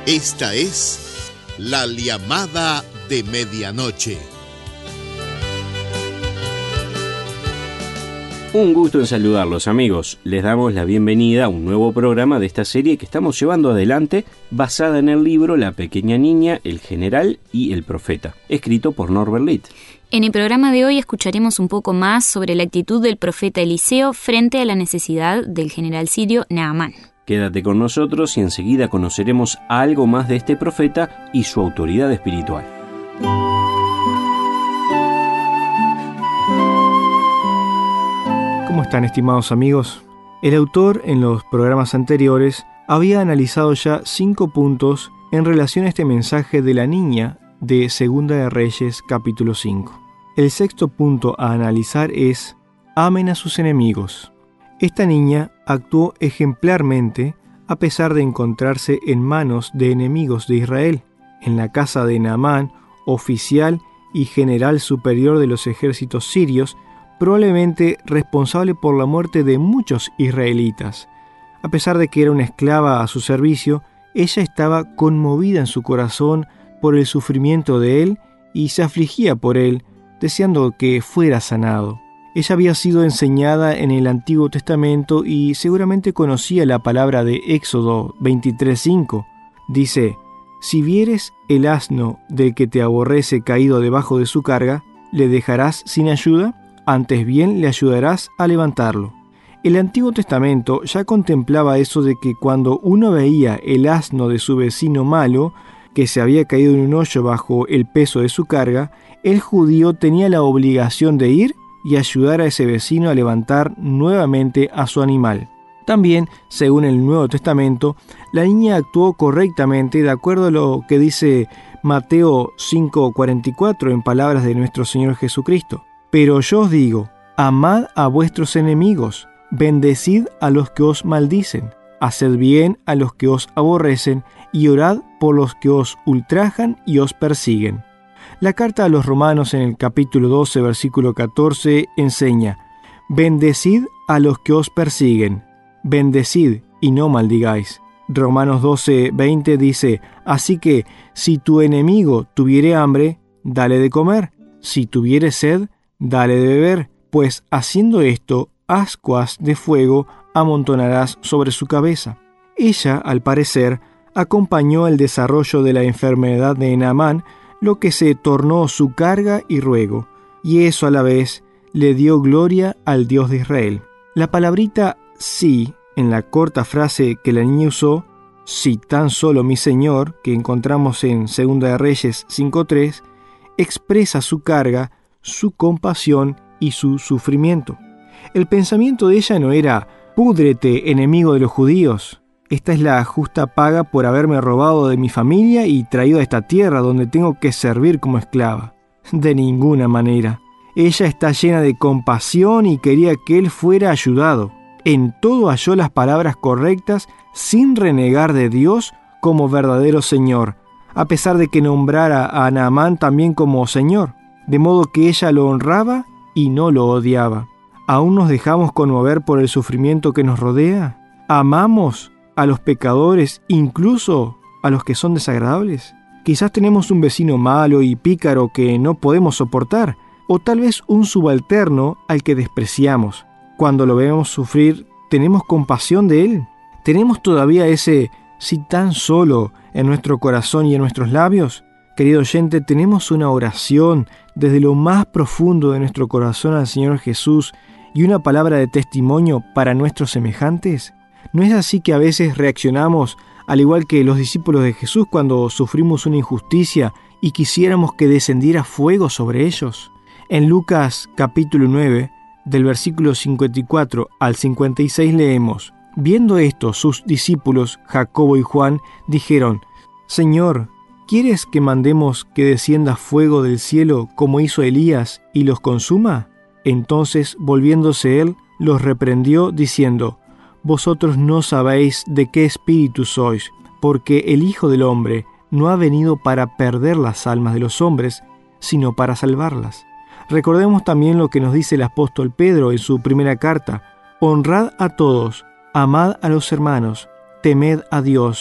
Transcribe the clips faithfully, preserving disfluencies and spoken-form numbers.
Esta es la llamada de medianoche. Un gusto en saludarlos, amigos. Les damos la bienvenida a un nuevo programa de esta serie que estamos llevando adelante, basada en el libro La pequeña niña, el general y el profeta, escrito por Norbert Litt. En el programa de hoy escucharemos un poco más sobre la actitud del profeta Eliseo frente a la necesidad del general sirio Naamán. Quédate con nosotros y enseguida conoceremos algo más de este profeta y su autoridad espiritual. ¿Cómo están, estimados amigos? El autor en los programas anteriores había analizado ya cinco puntos en relación a este mensaje de la niña de Segunda de Reyes capítulo cinco. El sexto punto a analizar es: amen a sus enemigos. Esta niña actuó ejemplarmente a pesar de encontrarse en manos de enemigos de Israel, en la casa de Naamán, oficial y general superior de los ejércitos sirios, probablemente responsable por la muerte de muchos israelitas. A pesar de que era una esclava a su servicio, ella estaba conmovida en su corazón por el sufrimiento de él y se afligía por él, deseando que fuera sanado. Ella había sido enseñada en el Antiguo Testamento y seguramente conocía la palabra de Éxodo veintitrés cinco. Dice: «Si vieres el asno del que te aborrece caído debajo de su carga, ¿le dejarás sin ayuda? Antes bien le ayudarás a levantarlo». El Antiguo Testamento ya contemplaba eso de que cuando uno veía el asno de su vecino malo, que se había caído en un hoyo bajo el peso de su carga, el judío tenía la obligación de ir y ayudar a ese vecino a levantar nuevamente a su animal. También, según el Nuevo Testamento, la niña actuó correctamente de acuerdo a lo que dice Mateo cinco cuarenta y cuatro en palabras de nuestro Señor Jesucristo. «Pero yo os digo, amad a vuestros enemigos, bendecid a los que os maldicen, haced bien a los que os aborrecen y orad por los que os ultrajan y os persiguen». La carta a los Romanos en el capítulo doce, versículo catorce, enseña: «Bendecid a los que os persiguen, bendecid y no maldigáis». Romanos doce, veinte dice: «Así que, si tu enemigo tuviere hambre, dale de comer, si tuviere sed, dale de beber, pues haciendo esto, ascuas de fuego amontonarás sobre su cabeza». Ella, al parecer, acompañó el desarrollo de la enfermedad de Naamán, lo que se tornó su carga y ruego, y eso a la vez le dio gloria al Dios de Israel. La palabrita «sí» en la corta frase que la niña usó, «si tan solo mi Señor», que encontramos en Segunda de Reyes cinco tres, expresa su carga, su compasión y su sufrimiento. El pensamiento de ella no era: «Púdrete, enemigo de los judíos. Esta es la justa paga por haberme robado de mi familia y traído a esta tierra donde tengo que servir como esclava». De ninguna manera. Ella está llena de compasión y quería que él fuera ayudado. En todo halló las palabras correctas sin renegar de Dios como verdadero Señor, a pesar de que nombrara a Naamán también como Señor, de modo que ella lo honraba y no lo odiaba. ¿Aún nos dejamos conmover por el sufrimiento que nos rodea? ¿Amamos a los pecadores, incluso a los que son desagradables? Quizás tenemos un vecino malo y pícaro que no podemos soportar, o tal vez un subalterno al que despreciamos. Cuando lo vemos sufrir, ¿tenemos compasión de él? ¿Tenemos todavía ese «si tan solo» en nuestro corazón y en nuestros labios? Querido oyente, ¿tenemos una oración desde lo más profundo de nuestro corazón al Señor Jesús y una palabra de testimonio para nuestros semejantes? ¿No es así que a veces reaccionamos al igual que los discípulos de Jesús cuando sufrimos una injusticia y quisiéramos que descendiera fuego sobre ellos? En Lucas capítulo nueve, del versículo cincuenta y cuatro al cincuenta y seis leemos: «Viendo esto, sus discípulos, Jacobo y Juan, dijeron: Señor, ¿quieres que mandemos que descienda fuego del cielo como hizo Elías y los consuma?» Entonces, volviéndose él, los reprendió diciendo: «Vosotros no sabéis de qué espíritu sois, porque el Hijo del Hombre no ha venido para perder las almas de los hombres, sino para salvarlas». Recordemos también lo que nos dice el apóstol Pedro en su primera carta: «Honrad a todos, amad a los hermanos, temed a Dios,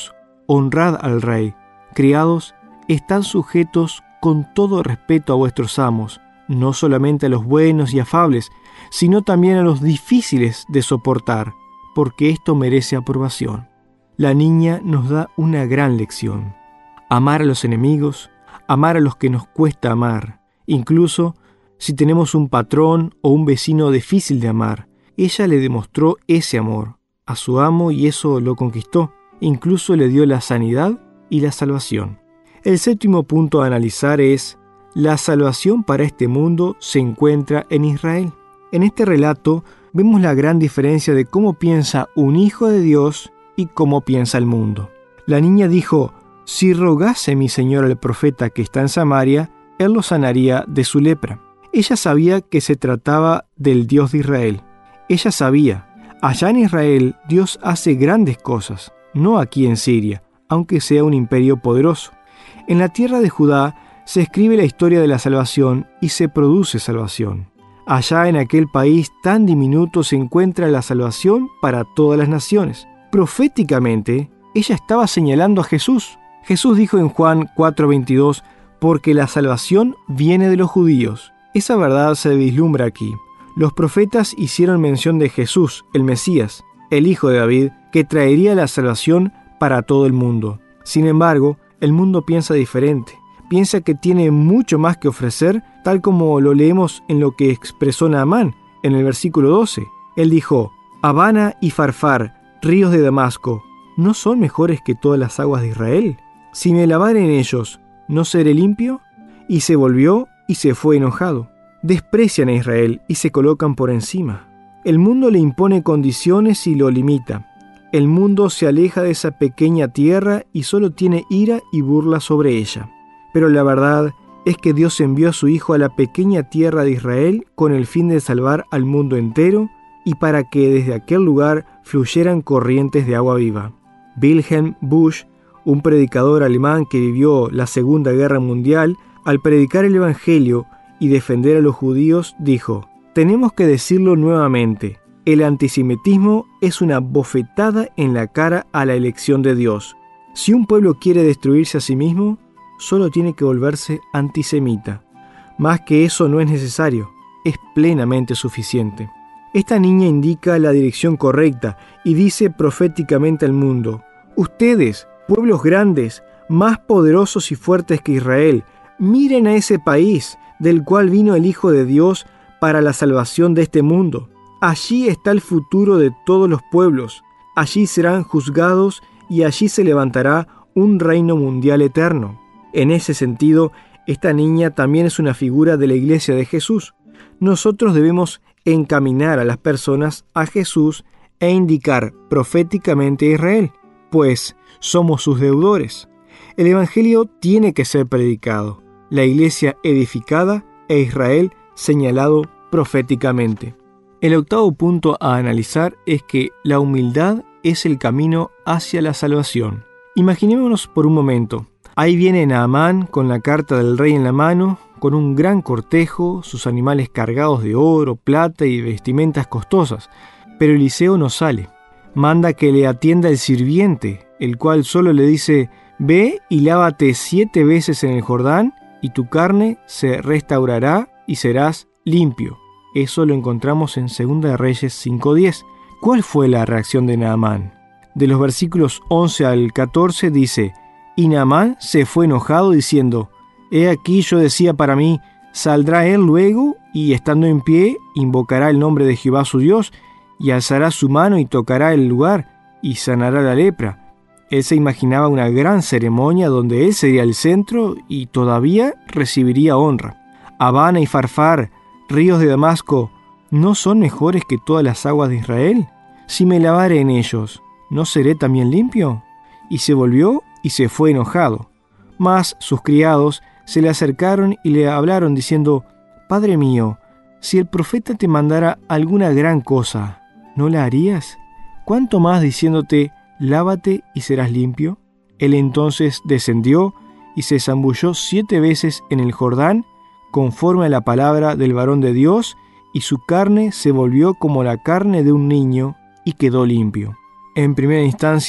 honrad al rey. Criados, estad sujetos con todo respeto a vuestros amos, no solamente a los buenos y afables, sino también a los difíciles de soportar, porque esto merece aprobación. La niña nos da una gran lección. Amar a los enemigos, amar a los que nos cuesta amar, incluso si tenemos un patrón o un vecino difícil de amar. Ella le demostró ese amor a su amo y eso lo conquistó. Incluso le dio la sanidad y la salvación. El séptimo punto a analizar es: la salvación para este mundo se encuentra en Israel. En este relato vemos la gran diferencia de cómo piensa un hijo de Dios y cómo piensa el mundo. La niña dijo: si rogase mi señor al profeta que está en Samaria, él lo sanaría de su lepra. Ella sabía que se trataba del Dios de Israel. Ella sabía, allá en Israel Dios hace grandes cosas, no aquí en Siria, aunque sea un imperio poderoso. En la tierra de Judá se escribe la historia de la salvación y se produce salvación. Allá en aquel país tan diminuto se encuentra la salvación para todas las naciones. Proféticamente, ella estaba señalando a Jesús. Jesús dijo en Juan cuatro veintidós, porque la salvación viene de los judíos. Esa verdad se vislumbra aquí. Los profetas hicieron mención de Jesús, el Mesías, el hijo de David, que traería la salvación para todo el mundo. Sin embargo, el mundo piensa diferente. Piensa que tiene mucho más que ofrecer, tal como lo leemos en lo que expresó Naamán en el versículo doce. Él dijo: Habana y Farfar, ríos de Damasco, ¿no son mejores que todas las aguas de Israel? Si me lavare en ellos, ¿no seré limpio? Y se volvió y se fue enojado. Desprecian a Israel y se colocan por encima. El mundo le impone condiciones y lo limita. El mundo se aleja de esa pequeña tierra y solo tiene ira y burla sobre ella. Pero la verdad es que Dios envió a su Hijo a la pequeña tierra de Israel con el fin de salvar al mundo entero y para que desde aquel lugar fluyeran corrientes de agua viva. Wilhelm Busch, un predicador alemán que vivió la Segunda Guerra Mundial, al predicar el Evangelio y defender a los judíos, dijo: tenemos que decirlo nuevamente, el antisemitismo es una bofetada en la cara a la elección de Dios. Si un pueblo quiere destruirse a sí mismo, solo tiene que volverse antisemita. Más que eso no es necesario, es plenamente suficiente. Esta niña indica la dirección correcta y dice proféticamente al mundo: ustedes, pueblos grandes, más poderosos y fuertes que Israel, miren a ese país del cual vino el Hijo de Dios para la salvación de este mundo. Allí está el futuro de todos los pueblos. Allí serán juzgados y allí se levantará un reino mundial eterno. En ese sentido, esta niña también es una figura de la Iglesia de Jesús. Nosotros debemos encaminar a las personas a Jesús e indicar proféticamente a Israel, pues somos sus deudores. El Evangelio tiene que ser predicado, la Iglesia edificada e Israel señalado proféticamente. El octavo punto a analizar es que la humildad es el camino hacia la salvación. Imaginémonos por un momento. Ahí viene Naamán con la carta del rey en la mano, con un gran cortejo, sus animales cargados de oro, plata y vestimentas costosas. Pero Eliseo no sale. Manda que le atienda el sirviente, el cual solo le dice: ve y lávate siete veces en el Jordán, y tu carne se restaurará y serás limpio. Eso lo encontramos en Segunda de Reyes cinco diez. ¿Cuál fue la reacción de Naamán? De los versículos once al catorce dice: y Naamán se fue enojado diciendo: he aquí yo decía para mí, saldrá él luego y estando en pie invocará el nombre de Jehová su Dios y alzará su mano y tocará el lugar y sanará la lepra. Él se imaginaba una gran ceremonia donde él sería el centro y todavía recibiría honra. Habana y Farfar, ríos de Damasco, ¿no son mejores que todas las aguas de Israel? Si me lavare en ellos, ¿no seré también limpio? Y se volvió y se fue enojado. Mas sus criados se le acercaron y le hablaron diciendo: Padre mío, si el profeta te mandara alguna gran cosa, ¿no la harías? ¿Cuánto más diciéndote: lávate y serás limpio? Él entonces descendió y se zambulló siete veces en el Jordán, conforme a la palabra del varón de Dios, y su carne se volvió como la carne de un niño, y quedó limpio. En primera instancia,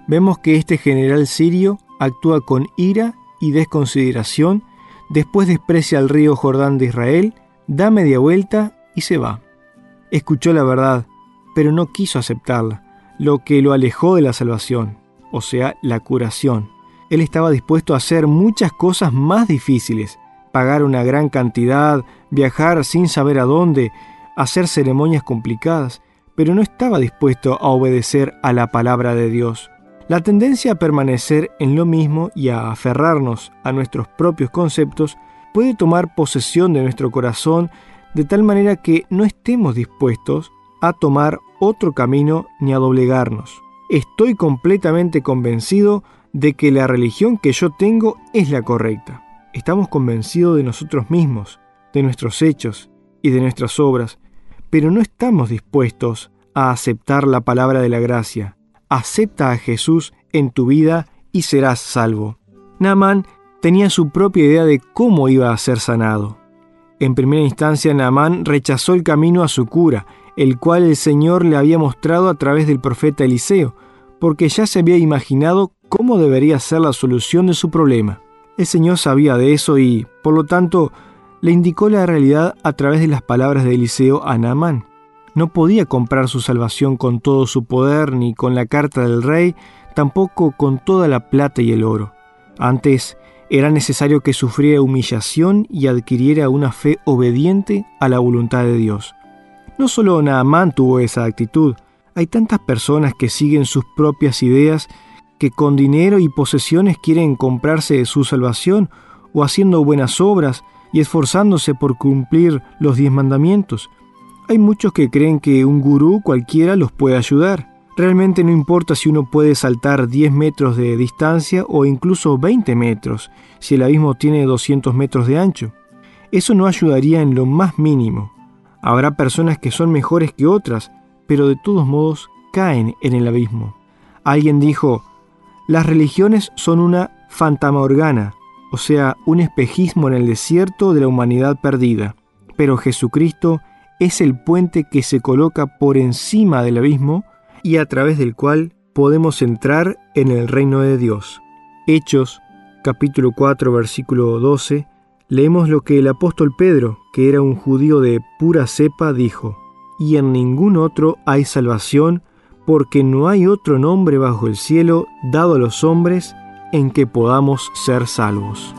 vemos que este general sirio actúa con ira y desconsideración, después desprecia el río Jordán de Israel, da media vuelta y se va. Escuchó la verdad, pero no quiso aceptarla, lo que lo alejó de la salvación, o sea, la curación. Él estaba dispuesto a hacer muchas cosas más difíciles, pagar una gran cantidad, viajar sin saber a dónde, hacer ceremonias complicadas, pero no estaba dispuesto a obedecer a la palabra de Dios. La tendencia a permanecer en lo mismo y a aferrarnos a nuestros propios conceptos puede tomar posesión de nuestro corazón de tal manera que no estemos dispuestos a tomar otro camino ni a doblegarnos. Estoy completamente convencido de que la religión que yo tengo es la correcta. Estamos convencidos de nosotros mismos, de nuestros hechos y de nuestras obras, pero no estamos dispuestos a aceptar la palabra de la gracia. Acepta a Jesús en tu vida y serás salvo. Naamán tenía su propia idea de cómo iba a ser sanado. En primera instancia, Naamán rechazó el camino a su cura, el cual el Señor le había mostrado a través del profeta Eliseo, porque ya se había imaginado cómo debería ser la solución de su problema. El Señor sabía de eso y, por lo tanto, le indicó la realidad a través de las palabras de Eliseo a Naamán. No podía comprar su salvación con todo su poder, ni con la carta del rey, tampoco con toda la plata y el oro. Antes, era necesario que sufriera humillación y adquiriera una fe obediente a la voluntad de Dios. No solo Naamán tuvo esa actitud. Hay tantas personas que siguen sus propias ideas, que con dinero y posesiones quieren comprarse su salvación, o haciendo buenas obras y esforzándose por cumplir los diez mandamientos. Hay muchos que creen que un gurú cualquiera los puede ayudar. Realmente no importa si uno puede saltar diez metros de distancia o incluso veinte metros, si el abismo tiene doscientos metros de ancho. Eso no ayudaría en lo más mínimo. Habrá personas que son mejores que otras, pero de todos modos caen en el abismo. Alguien dijo: las religiones son una fantamorgana, o sea, un espejismo en el desierto de la humanidad perdida. Pero Jesucristo es el puente que se coloca por encima del abismo y a través del cual podemos entrar en el reino de Dios. Hechos, capítulo cuatro, versículo doce, leemos lo que el apóstol Pedro, que era un judío de pura cepa, dijo: y en ningún otro hay salvación, porque no hay otro nombre bajo el cielo dado a los hombres en que podamos ser salvos.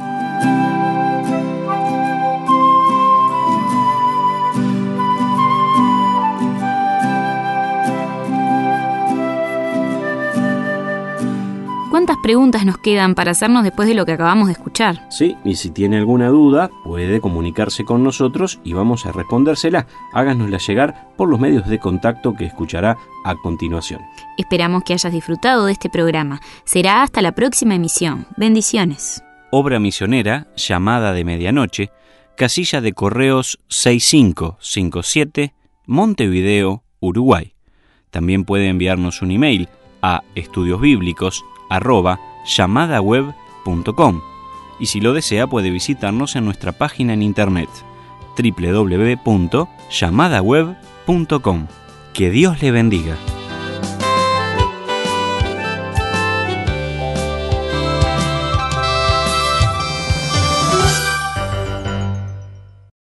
¿Cuántas preguntas nos quedan para hacernos después de lo que acabamos de escuchar? Sí, y si tiene alguna duda, puede comunicarse con nosotros y vamos a respondérsela. Háganosla llegar por los medios de contacto que escuchará a continuación. Esperamos que hayas disfrutado de este programa. Será hasta la próxima emisión. Bendiciones. Obra misionera, Llamada de Medianoche, casilla de correos seis cinco cinco siete, Montevideo, Uruguay. También puede enviarnos un email a estudiosbíblicos arroba llamadaweb punto com y si lo desea puede visitarnos en nuestra página en internet doble u doble u doble u punto llamadaweb punto com. Que Dios le bendiga.